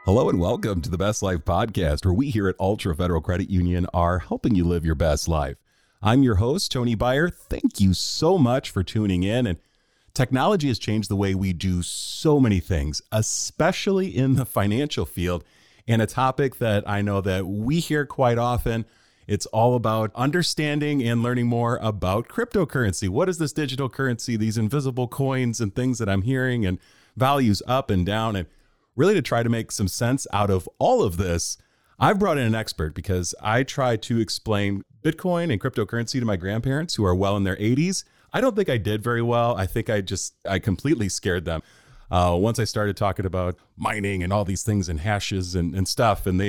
Hello and welcome to the Best Life Podcast, where we here at Ultra Federal Credit Union are helping you live your best life. I'm your host, Tony Beyer. Thank you so much for tuning in. And technology has changed the way we do so many things, especially in the financial field. And a topic that I know that we hear quite often, it's all about understanding and learning more about cryptocurrency. What is this digital currency, these invisible coins and things that I'm hearing, and values up and down? And really, to try to make some sense out of all of this, I've brought in an expert because I try to explain Bitcoin and cryptocurrency to my grandparents who are well in their 80s. I don't think I did very well. I think I completely scared them. Once I started talking about mining and all these things and hashes and stuff, and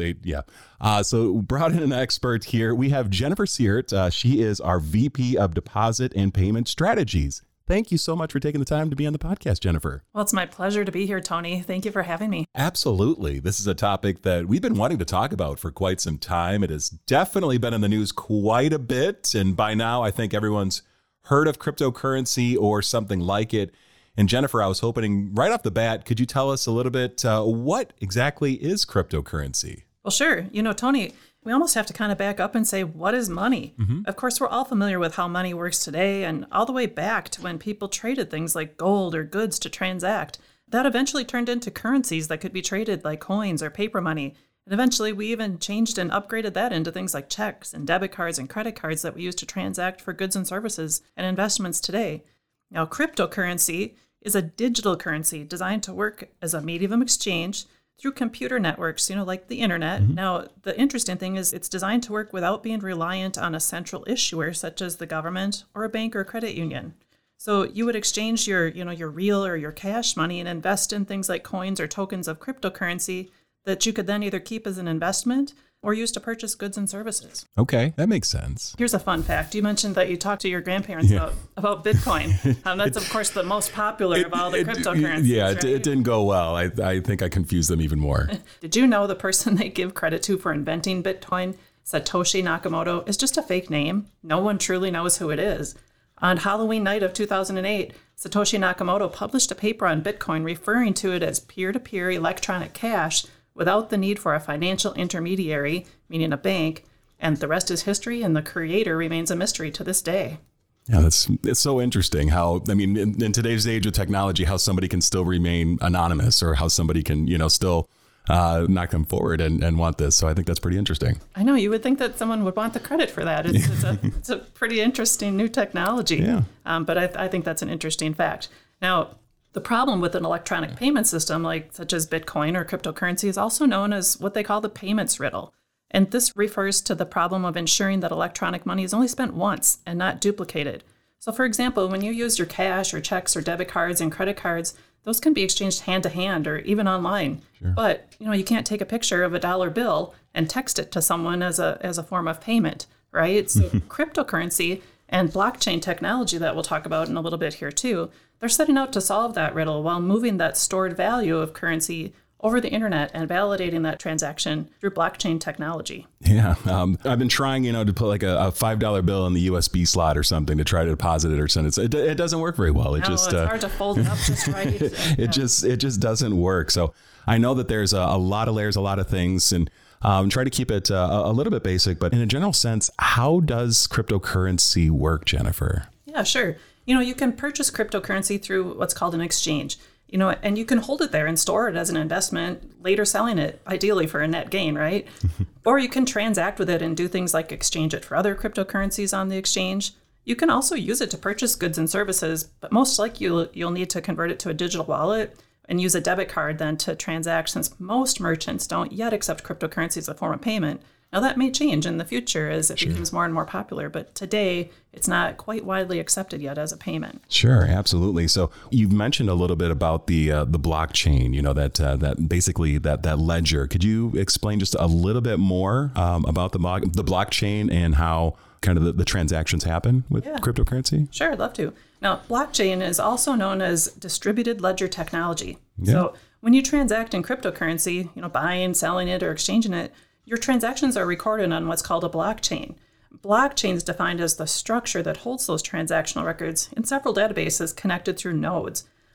So brought in an expert here. We have Jennifer Seert. She is our VP of Deposit and Payment Strategies. Thank you so much for taking the time to be on the podcast, Jennifer. Well, it's my pleasure to be here, Tony. Thank you for having me. Absolutely. This is a topic that we've been wanting to talk about for quite some time. It has definitely been in the news quite a bit. And by now, I think everyone's heard of cryptocurrency or something like it. And Jennifer, I was hoping right off the bat, could you tell us a little bit what exactly is cryptocurrency? Well, sure. Tony, we almost have to kind of back up and say, what is money? Mm-hmm. Of course, we're all familiar with how money works today and all the way back to when people traded things like gold or goods to transact. That eventually turned into currencies that could be traded like coins or paper money. And eventually, we even changed and upgraded that into things like checks and debit cards and credit cards that we use to transact for goods and services and investments today. Now, cryptocurrency is a digital currency designed to work as a medium of exchange through computer networks, like the internet. Mm-hmm. Now, the interesting thing is it's designed to work without being reliant on a central issuer, such as the government or a bank or credit union. So you would exchange your real or your cash money and invest in things like coins or tokens of cryptocurrency that you could then either keep as an investment or use to purchase goods and services. Okay, that makes sense. Here's a fun fact. You mentioned that you talked to your grandparents about Bitcoin. That's, of course, the most popular of all the cryptocurrencies. Yeah, right? It didn't go well. I think I confused them even more. Did you know the person they give credit to for inventing Bitcoin, Satoshi Nakamoto, is just a fake name? No one truly knows who it is. On Halloween night of 2008, Satoshi Nakamoto published a paper on Bitcoin referring to it as peer-to-peer electronic cash without the need for a financial intermediary, meaning a bank, and the rest is history, and the creator remains a mystery to this day. Yeah, it's so interesting how, in today's age of technology, how somebody can still remain anonymous or how somebody can, still not come forward and want this. So I think that's pretty interesting. I know, you would think that someone would want the credit for that. It's a pretty interesting new technology. Yeah. But I think that's an interesting fact. Now, the problem with an electronic payment system such as Bitcoin or cryptocurrency is also known as what they call the payments riddle. And this refers to the problem of ensuring that electronic money is only spent once and not duplicated. So for example, when you use your cash or checks or debit cards and credit cards, those can be exchanged hand to hand or even online. Sure. But you can't take a picture of a dollar bill and text it to someone as a form of payment, right? So cryptocurrency and blockchain technology that we'll talk about in a little bit here too, they're setting out to solve that riddle while moving that stored value of currency over the internet and validating that transaction through blockchain technology. Yeah. I've been trying, to put like a $5 bill in the USB slot or something to try to deposit it or send it. It doesn't work very well. It's hard to fold it up just right. It just doesn't work. So I know that there's a lot of layers, a lot of things, and try to keep it a little bit basic. But in a general sense, how does cryptocurrency work, Jennifer? Yeah, sure. You can purchase cryptocurrency through what's called an exchange, and you can hold it there and store it as an investment, later selling it, ideally for a net gain, right? Or you can transact with it and do things like exchange it for other cryptocurrencies on the exchange. You can also use it to purchase goods and services, but most likely you'll need to convert it to a digital wallet and use a debit card then to transact, since most merchants don't yet accept cryptocurrency as a form of payment. Now, that may change in the future as it becomes more and more popular, but today it's not quite widely accepted yet as a payment. Sure, absolutely. So you've mentioned a little bit about the blockchain, that basically that ledger. Could you explain just a little bit more about the blockchain and how kind of the transactions happen with cryptocurrency? Sure, I'd love to. Now, blockchain is also known as distributed ledger technology. Yeah. So when you transact in cryptocurrency, buying, selling it, or exchanging it, your transactions are recorded on what's called a blockchain. Blockchain is defined as the structure that holds those transactional records in several databases connected through nodes.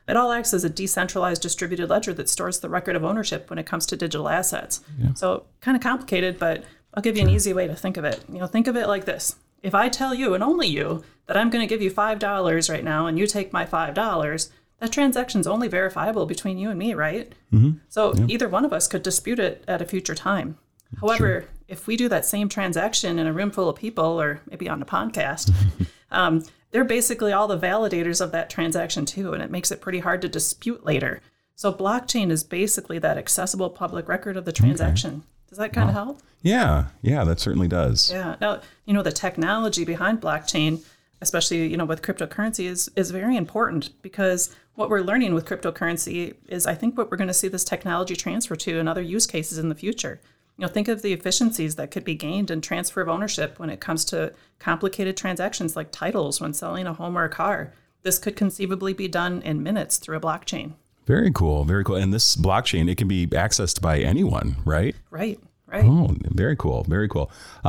It all acts as a decentralized distributed ledger that stores the record of ownership when it comes to digital assets. Yeah. So kind of complicated, but I'll give you an easy way to think of it. Think of it like this. If I tell you, and only you, that I'm going to give you $5 right now and you take my $5, that transaction's only verifiable between you and me, right? Mm-hmm. So either one of us could dispute it at a future time. However, if we do that same transaction in a room full of people, or maybe on a podcast, they're basically all the validators of that transaction too, and it makes it pretty hard to dispute later. So blockchain is basically that accessible public record of the transaction. Okay. Does that kind of help? Yeah, that certainly does. Yeah. Now, the technology behind blockchain, especially, with cryptocurrency is very important, because what we're learning with cryptocurrency is, I think, what we're going to see this technology transfer to in other use cases in the future. Think of the efficiencies that could be gained in transfer of ownership when it comes to complicated transactions like titles when selling a home or a car. This could conceivably be done in minutes through a blockchain. Very cool. Very cool. And this blockchain, it can be accessed by anyone, right? Right. Oh, very cool. Very cool.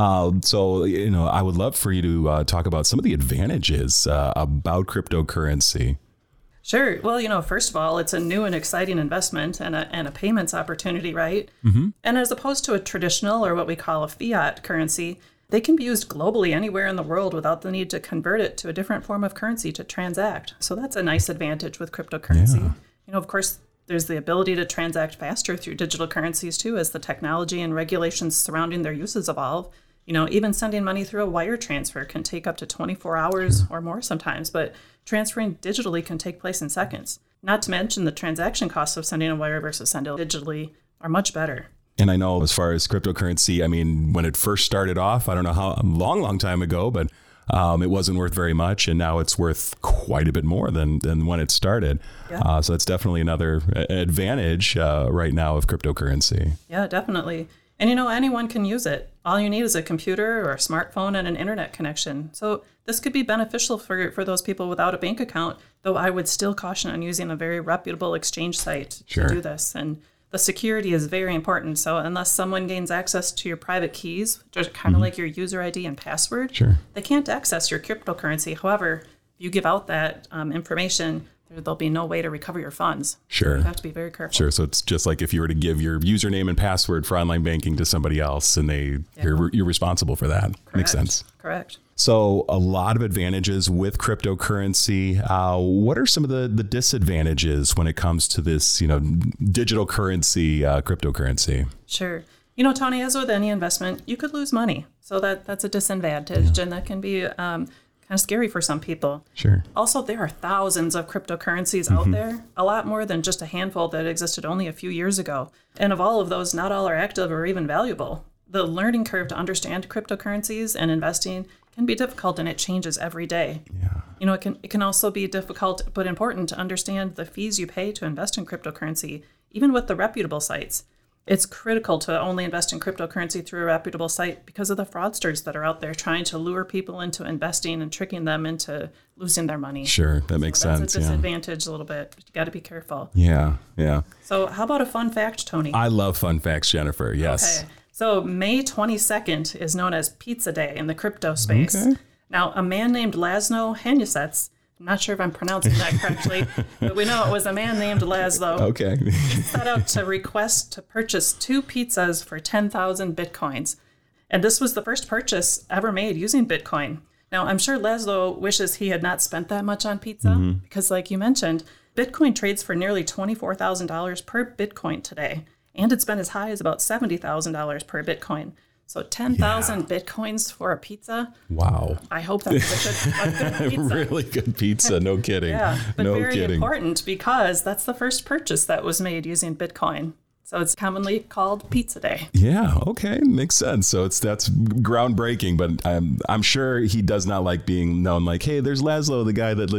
So, I would love for you to talk about some of the advantages about cryptocurrency. Sure. Well, first of all, it's a new and exciting investment and a payments opportunity, right? Mm-hmm. And as opposed to a traditional, or what we call a fiat currency, they can be used globally anywhere in the world without the need to convert it to a different form of currency to transact. So that's a nice advantage with cryptocurrency. Yeah. Of course, there's the ability to transact faster through digital currencies too, as the technology and regulations surrounding their uses evolve. Even sending money through a wire transfer can take up to 24 hours or more sometimes, but transferring digitally can take place in seconds. Not to mention the transaction costs of sending a wire versus sending digitally are much better. And I know as far as cryptocurrency, when it first started off, I don't know how long time ago, but it wasn't worth very much. And now it's worth quite a bit more than when it started. Yeah. So that's definitely another advantage right now of cryptocurrency. Yeah, definitely. And anyone can use it. All you need is a computer or a smartphone and an internet connection. So this could be beneficial for those people without a bank account, though I would still caution on using a very reputable exchange site to do this. And the security is very important. So unless someone gains access to your private keys, just kind of like your user ID and password, they can't access your cryptocurrency. However, if you give out that information, there'll be no way to recover your funds. Sure. You have to be very careful. Sure. So it's just like if you were to give your username and password for online banking to somebody else, and you're responsible for that. Correct. Makes sense. Correct. So a lot of advantages with cryptocurrency. What are some of the disadvantages when it comes to this, digital currency, cryptocurrency? Sure. Tony, as with any investment, you could lose money. So that's a disadvantage, and that can be kind of scary for some people. Sure. Also, there are thousands of cryptocurrencies out there, a lot more than just a handful that existed only a few years ago. And of all of those, not all are active or even valuable. The learning curve to understand cryptocurrencies and investing can be difficult, and it changes every day. Yeah. It can also be difficult but important to understand the fees you pay to invest in cryptocurrency, even with the reputable sites. It's critical to only invest in cryptocurrency through a reputable site because of the fraudsters that are out there trying to lure people into investing and tricking them into losing their money. Sure, that makes sense. That's a disadvantage a little bit. But you got to be careful. Yeah. So how about a fun fact, Tony? I love fun facts, Jennifer. Yes. Okay. So May 22nd is known as Pizza Day in the crypto space. Okay. Now, a man named Laszlo Hanyecz, I'm not sure if I'm pronouncing that correctly, but we know it was a man named Laszlo. Okay. He set out to request to purchase 2 pizzas for 10,000 Bitcoins. And this was the first purchase ever made using Bitcoin. Now, I'm sure Laszlo wishes he had not spent that much on pizza because, like you mentioned, Bitcoin trades for nearly $24,000 per Bitcoin today. And it's been as high as about $70,000 per Bitcoin. So 10,000 Bitcoins for a pizza. Wow. I hope that's a good pizza. Really good pizza. No kidding. Yeah, but no very kidding. important because that's the first purchase that was made using Bitcoin. So it's commonly called Pizza Day. Yeah. Okay. Makes sense. So that's groundbreaking, but I'm sure he does not like being known like, hey, there's Laszlo, the guy that,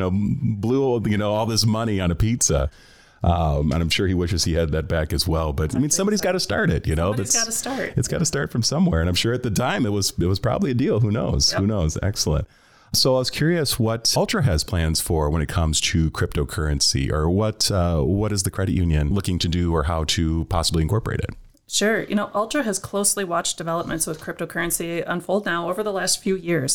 blew, all this money on a pizza. And I'm sure he wishes he had that back as well. But somebody's got to start it, Somebody's got to start. It's got to start from somewhere. And I'm sure at the time it was probably a deal. Who knows? Yep. Who knows? Excellent. So I was curious what Ultra has plans for when it comes to cryptocurrency, or what is the credit union looking to do, or how to possibly incorporate it? Sure. Ultra has closely watched developments with cryptocurrency unfold now over the last few years.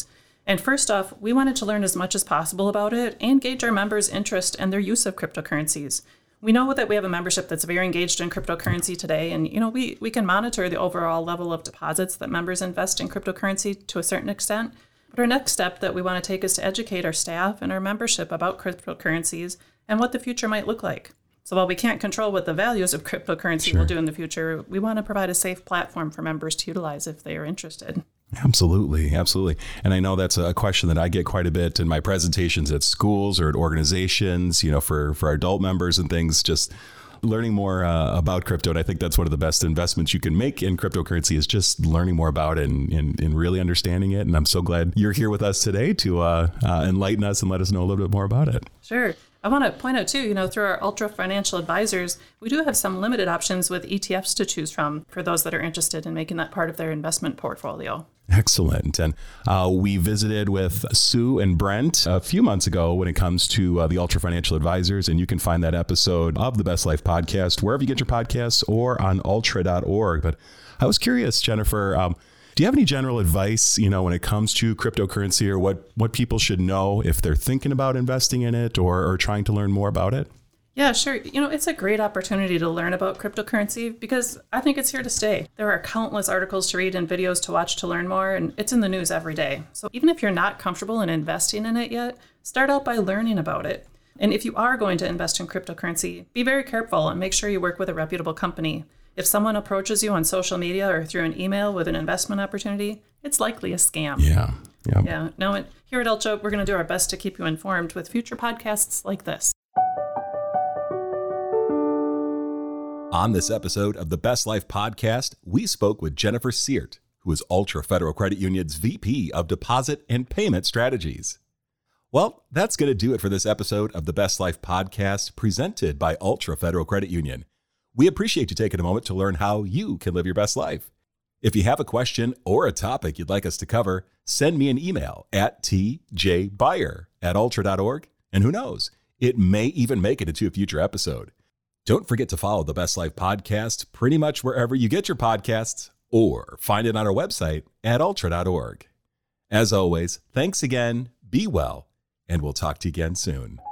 And first off, we wanted to learn as much as possible about it and gauge our members' interest and their use of cryptocurrencies. We know that we have a membership that's very engaged in cryptocurrency today, and we can monitor the overall level of deposits that members invest in cryptocurrency to a certain extent. But our next step that we want to take is to educate our staff and our membership about cryptocurrencies and what the future might look like. So while we can't control what the values of cryptocurrency will do in the future, we want to provide a safe platform for members to utilize if they are interested. Absolutely. Absolutely. And I know that's a question that I get quite a bit in my presentations at schools or at organizations, for our adult members and things, just learning more about crypto. And I think that's one of the best investments you can make in cryptocurrency is just learning more about it and really understanding it. And I'm so glad you're here with us today to enlighten us and let us know a little bit more about it. Sure. I want to point out too, through our Ultra Financial Advisors, we do have some limited options with ETFs to choose from for those that are interested in making that part of their investment portfolio. Excellent. And we visited with Sue and Brent a few months ago when it comes to the Ultra Financial Advisors. And you can find that episode of the Best Life podcast wherever you get your podcasts or on ultra.org. But I was curious, Jennifer, do you have any general advice, when it comes to cryptocurrency or what people should know if they're thinking about investing in it or trying to learn more about it? Yeah, sure. It's a great opportunity to learn about cryptocurrency because I think it's here to stay. There are countless articles to read and videos to watch to learn more, and it's in the news every day. So even if you're not comfortable in investing in it yet, start out by learning about it. And if you are going to invest in cryptocurrency, be very careful and make sure you work with a reputable company. If someone approaches you on social media or through an email with an investment opportunity, it's likely a scam. Yeah. Now, here at Ultra, we're going to do our best to keep you informed with future podcasts like this. On this episode of the Best Life podcast, we spoke with Jennifer Seert, who is Ultra Federal Credit Union's VP of Deposit and Payment Strategies. Well, that's going to do it for this episode of the Best Life podcast presented by Ultra Federal Credit Union. We appreciate you taking a moment to learn how you can live your best life. If you have a question or a topic you'd like us to cover, send me an email at tjbuyer@ultra.org. And who knows, it may even make it into a future episode. Don't forget to follow the Best Life podcast pretty much wherever you get your podcasts or find it on our website at ultra.org. As always, thanks again, be well, and we'll talk to you again soon.